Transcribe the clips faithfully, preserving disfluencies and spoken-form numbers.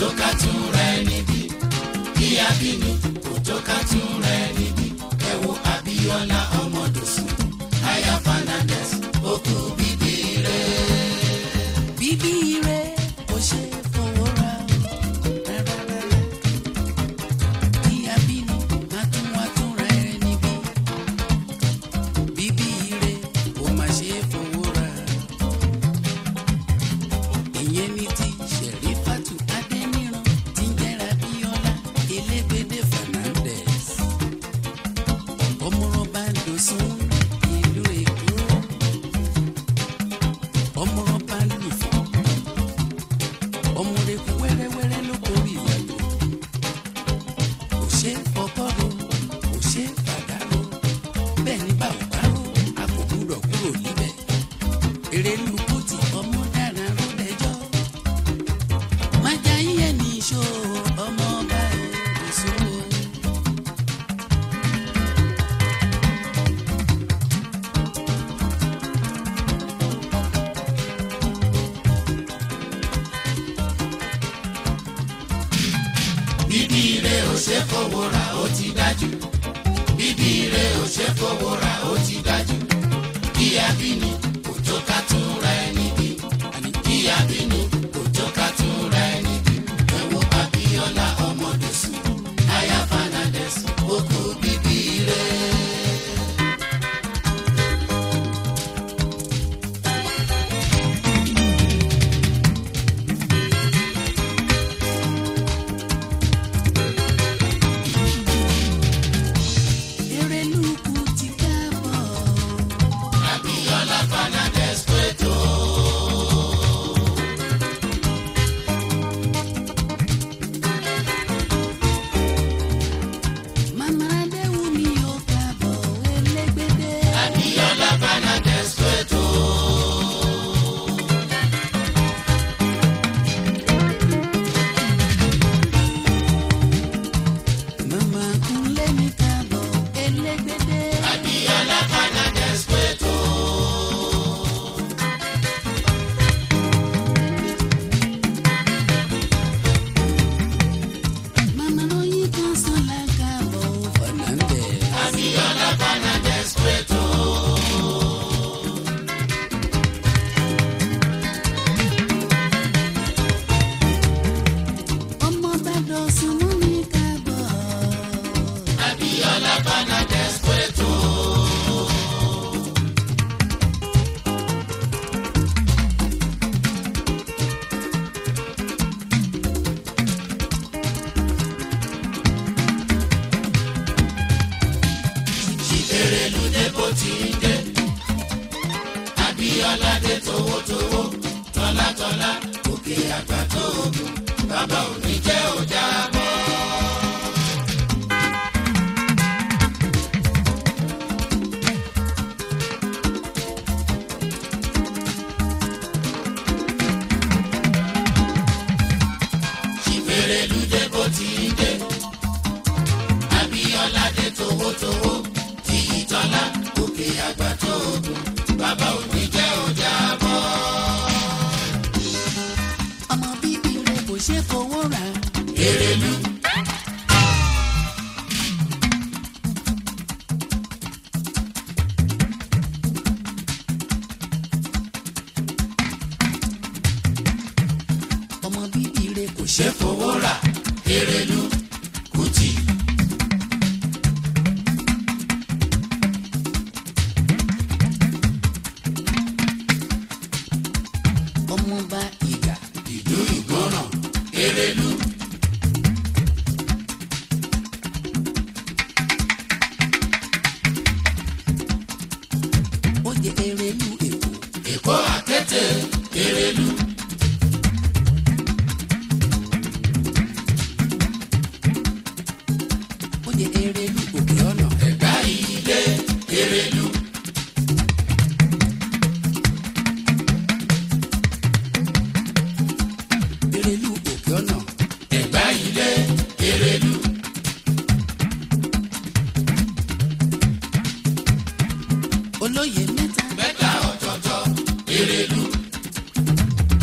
tó ká tún rẹ̀ níbi. Bí abínú kò tó ká tún rẹ̀ níbi. Ẹ wo Abíọ́lá ọmọ Dòsùn, aya Fernandez, ó kú bíbí rẹ̀. Bíbí rẹ̀ kò ṣe fowó ra rárá rárá. Bí abínú má tún wá tún rẹ̀ níbi. Bíbí rẹ̀ kò má ṣe fowó ra. Ìyẹn ní ti Ṣẹ̀rífátù Adéníran tí ń jẹ́ Abíọ́lá Elégbédé Fernandez. Ọmọọba Dòsùn ìlú Èkó. Ọmọọba lùfọ̀. Ọmọdékun wẹ́rẹ́wẹ́rẹ́ ló kórè ìyàtọ̀. Kò ṣe fọkọ́rọ̀, kò ṣe fàdárò. Bẹ́ẹ̀ ni bá ò bá rò, a kò gbúdọ̀ kúrò níbẹ̀. Èrèlú Kútì ọmọ dára ló dẹjọ́. Májà yíyẹ ní ìṣó ọmọọba Dòsùn o. Bíbí rẹ̀ ò ṣe fowó ra, ó ti dájú. Bíbí rẹ̀ ò ṣe fowó ra, ó ti dájú. Bí abínú kò tó ká tún rẹ̀ níbi. Bí abínú kò tó ká tún rẹ̀ níbi. Ẹ wo Abíọ́lá ọmọ Dòsùn, aya Fernandez, ó kú bíbí rẹ̀. Èrèlú Kútì káàbọ̀. Abíọ́lá Fernandez pẹ̀tọ́. Màmá Adéwùmí ó káàbọ̀ Elégbédé. Abíọ́lá Fernandez pẹ̀tọ́. Màmá Kúnlé mi káàbọ̀ Elégbédé. Abíọ́lá Fernandez pẹ̀tọ́. Màmá Lóyìn kan Sọlá káàbọ̀ Fernandez. Abíọ́lá Fernandez pẹ̀tọ́. Ọmọọba Dòsùn mú mi káàbọ̀. Abíọ́lá Fernandez pẹ̀tọ́. Èrèlú dé bó ti ń dé. Abíọ́lá dé towótowó, tọ́látọ́lá, òkè àgbà tó gùn. Bàbá ò ní jẹ́ ó jábọ́. Èrèlú dé bó ti ń dé. Abíọ́lá dé towótowó, tìyí tọ́lá, òkè àgbà tó gùn. Bàbá ò ní jẹ́ ó jábọ́. Ọmọ bíbí rẹ̀ kò ṣe fowó ra. Èrèlú. Ọmọ bíbí rẹ̀ kò ṣe Ṣé fowó rà? Èrèlú Kútì. ọmọọba Ìgà. Ìlú Ìgbọràn. Èrèlú. Ó jẹ Èrèlú Èkó. Èkó Àkété. Èrèlú. Ó jẹ Èrèlú Òkè Ọ̀nà. Ẹ̀gbá Ilé. Èrèlú. Èrèlú Òkè Ọ̀nà. Ẹ̀gbá Ilé. Èrèlú. Olóyè mẹ́ta. Mẹ́ta ọ̀tọ̀ọ̀tọ̀. Èrèlú.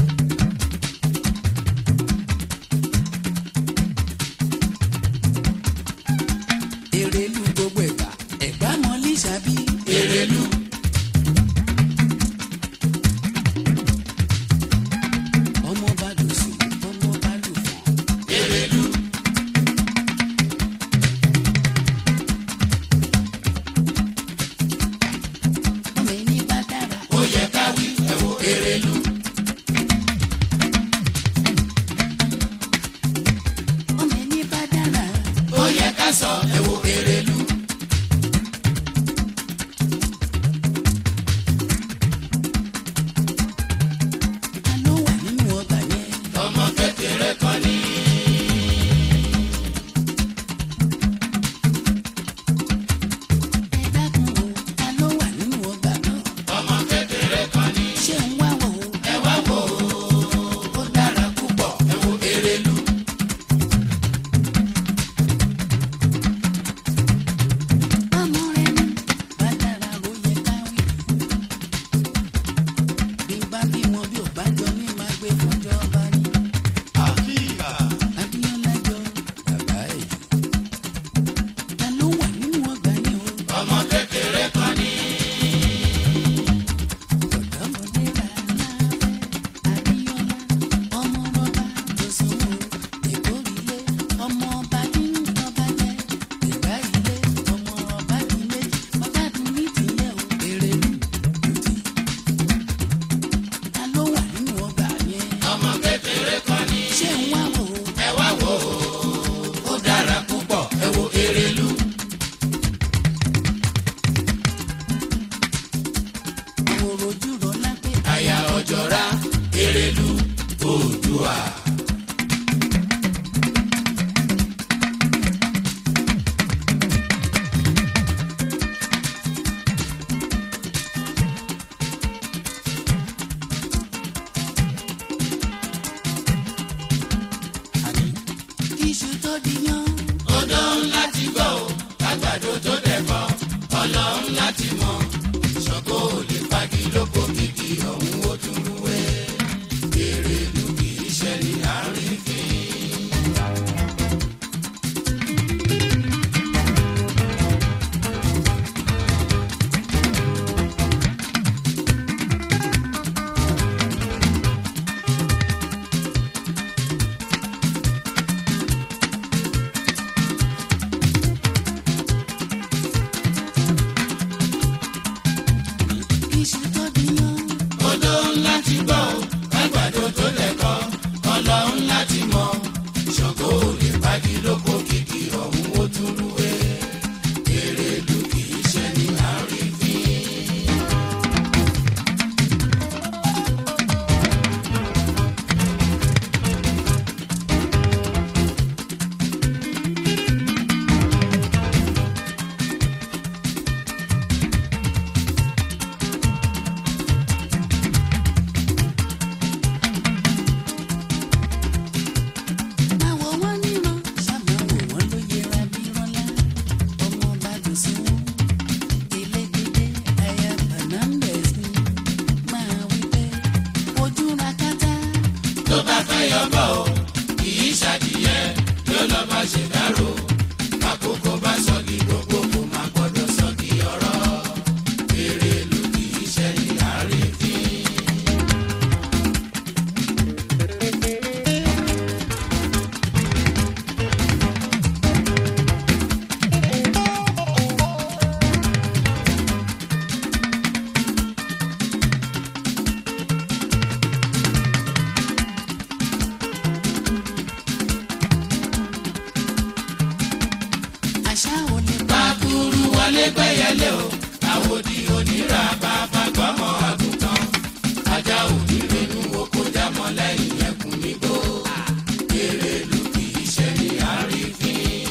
Odùduwà. Iṣu tó di yan. Odò ńlá ti gbọ́ o, àgbàdo tó dẹ̀kọ́, Ọlọ́run láti mọ̀. Ṣàngó ò lè fagi lóko kìkì ọ̀hún ó tún rúwé. Èrèlú kì í ṣe ní àrífín. Iṣu tó di yan. Odò ńlá ti gbọ́ o, àgbàdo tó dẹ̀kọ́, Ọlọ́run láti mọ̀. Ṣàngó ò lè fagi lóko kìkì ọ̀hún ó tún rúwé. Èrèlú kì í ṣe ní àrífín. Máwo wọ́n níran, ṣàmáwò wọ́n ló yẹra bí rọ́lá. Ọmọ bá dùn sí wọn. Elégédé aya Fernandez ni máa wí pé ojú ra kátá. Tó bá fẹ́ yọbọ̀ o, kì í ṣàdìyẹ yóò lọ bá ṣe dárò. Àkókò bá sọ̀gì gbogbo kò má gbọ́dọ̀ sọ̀gì ọ̀rọ̀. Èrèlú kì í ṣe ní àrífín. Àṣà ò lè bá Bákúrú wọlé gbẹ́yẹlé o, àwòdì onírà bàbá gbọ́mọ àgùntàn. Ajá onírènú oko jámọ́ lẹ́yìn ẹkùn nígbó. Èrèlú kì í ṣe ní àrífín.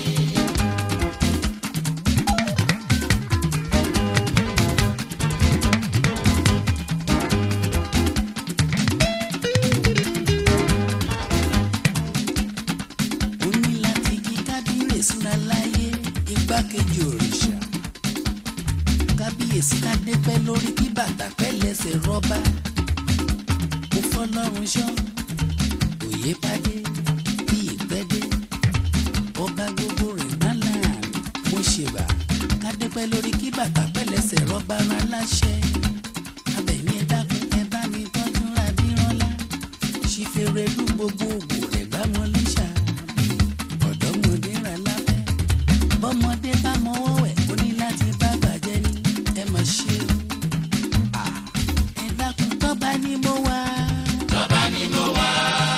ó ní láti kí kábíyèsí ra láyé igbákejì òrìṣà. Kábíyèsí ká dé pẹ́ lórí kí bàtà pẹ́ lẹ́sẹ̀ rọ́bà. Mo fọlọ́run ṣọ́ òye pàdé bí ìpẹ́dé. Ọba gbogbo rẹ̀ má láàánú mo ṣèbà. Ká dé pẹ́ lórí kí bàtà pẹ́ lẹ́sẹ̀ rọ́bà rán láṣẹ. Abẹ̀mí ẹ dákun ẹ bá mi tọ́jú ra bí rọ́lá. Ṣífẹ́rẹ́ lú gbogbo ògbò rẹ̀ bá wọn léṣà. Ọ̀dọ́mọdé rà lábẹ́. Bọ́mọdé bá mọwọ́ wẹ̀ ó ní láti bá bàjẹ́ ní ẹ mọ̀ ṣe o. À, ẹ dákun tọ́ba ni mo wá. Tọ́ba ni mo wá.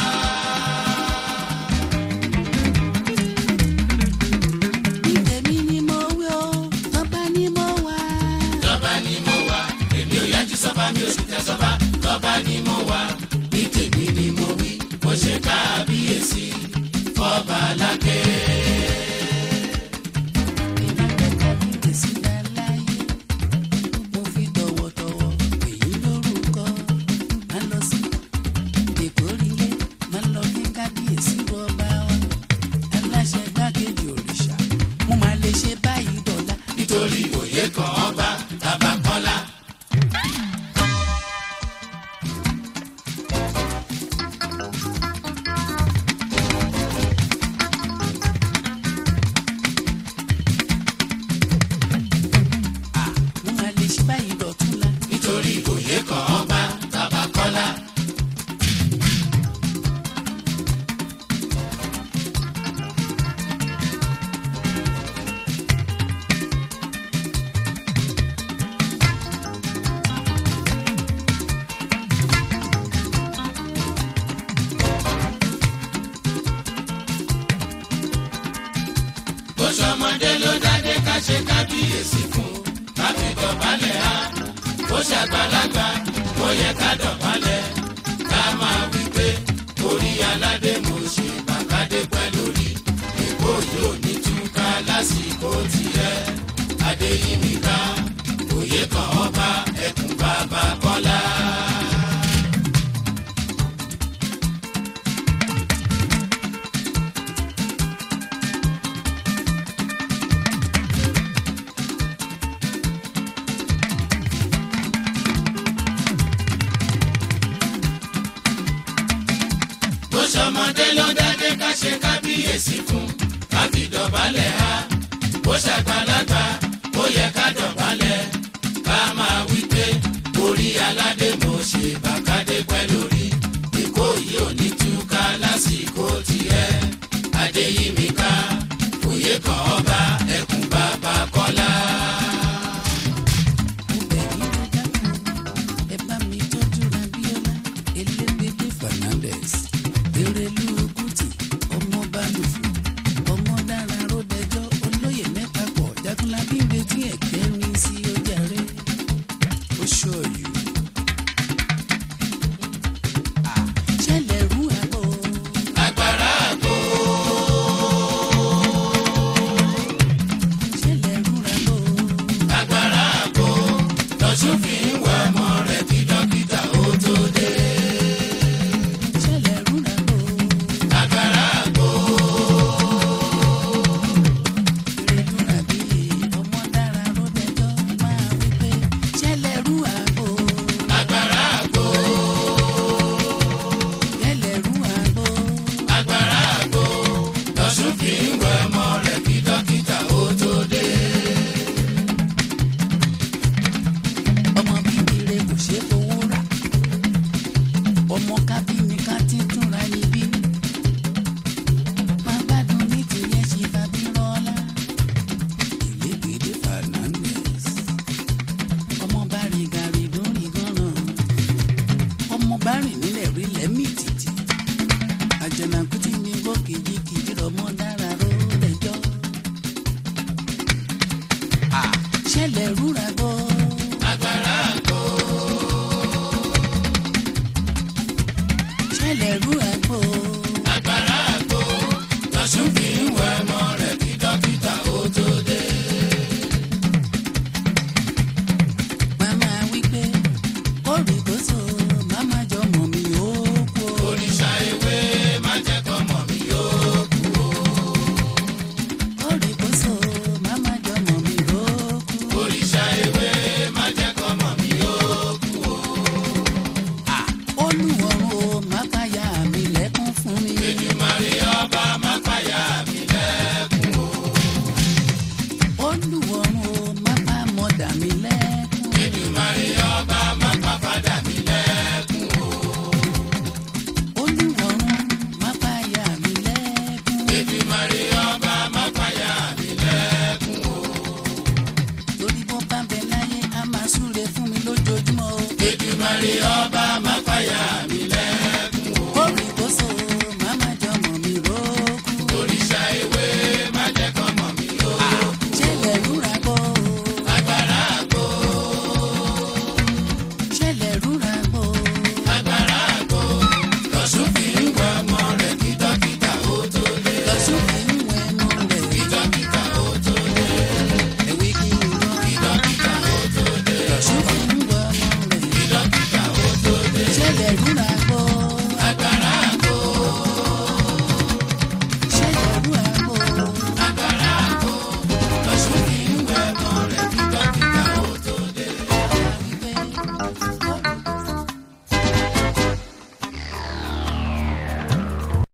Ní tèmi ni mo wí o, tọ́ba ni mo wá. Tọ́ba ni mo wá. Èmi ò yájú sọ́ba mi ò sì tẹ́ sọ́ba. Tọ́ba ni mo wá. Ní tèmi ni mo wí. Mo ṣe kábíyèsí fọ́ba lákè. Ìdájọ́ kábíyèsí dá láyé. Mo fi tọ̀wọ̀tọ̀wọ̀ èyí lórúkọ. Má lọ sí Èkórílé, má lọ kí kábíyèsí rọba wa. Aláṣẹ gbákejì òrìṣà, mo máa lè ṣe báyìí dọ̀la. Nítorí òye kan ọba bàbá Kọ́lá. Mo máa lè ṣe báyìí dọ̀túnla. Nítorí òye kan ọba bàbá Kọ́lá. Bọ́sọ̀mọdé ló dádé ká ṣe kábíyèsí fún. Ká fi dọ̀bálẹ̀ á. Bó ṣàgbàlagbà, ó yẹ ká dọ̀bálẹ̀. Ká máa wí pé orí Adéyínká òye kan ọba ẹkùn bàbá Kọ́lá. bó ṣọmọdé ló dádé ká ṣe kábíyèsí fún ká fi dọ̀bálẹ̀ ha bó ṣàgbàlagbà ó yẹ ká dọ̀bálẹ̀ ká máa wí pé orí aládé mo ṣe bàkádé pẹ́ lórí ìkó yìí ò ní túká lásìkò tiẹ̀. Adéyínká òye kan ọba ẹkùn bàbá Kọ́lá. ẹ bá mi tọ́jú Abíọ́lá Elégbédé Fernandez Erelu Kuti ọmọ balùfù ọmọ dára ròdẹjọ́ olóyè mẹ́ta pọ̀ Jagunlabi ń retí ẹ̀kẹ́ mi sí ọjà rẹ̀ ó ṣọ́ọ̀yù. ṣẹlẹ̀ rú àbọ̀ agbára àgbo ṣẹlẹ̀ rú àbọ̀ agbára àgbo lọ́sùn fi ń wọ ọmọ rẹ̀ kí dókítà ó tó dé. ṣẹlẹ̀ rú àbọ̀ agbára àgbo Erelu Rabi ọmọ dára ròdẹjọ́ máa wí pé ṣẹlẹ̀ rú àbọ̀ agbára àgbo ṣẹlẹ̀ rú àbọ̀. agbára àgbo lọ́sùn fi ń wọ ọmọ rẹ̀ kí dókítà ó tó dé. ọmọ bíbí rẹ kò ṣe fowó rà ọmọ kábíní ká ti túnra ní bí má gbádùn ní tìyẹ ṣe bàbí rọlá. Elégbédé Fernandez ọmọ bá rìn gàrí lórí gánran ọmọ bá rìn nílẹ̀ rí lẹ́mí títì àjànàkú tí mi gbọ́ kìjikìji rọmọ dá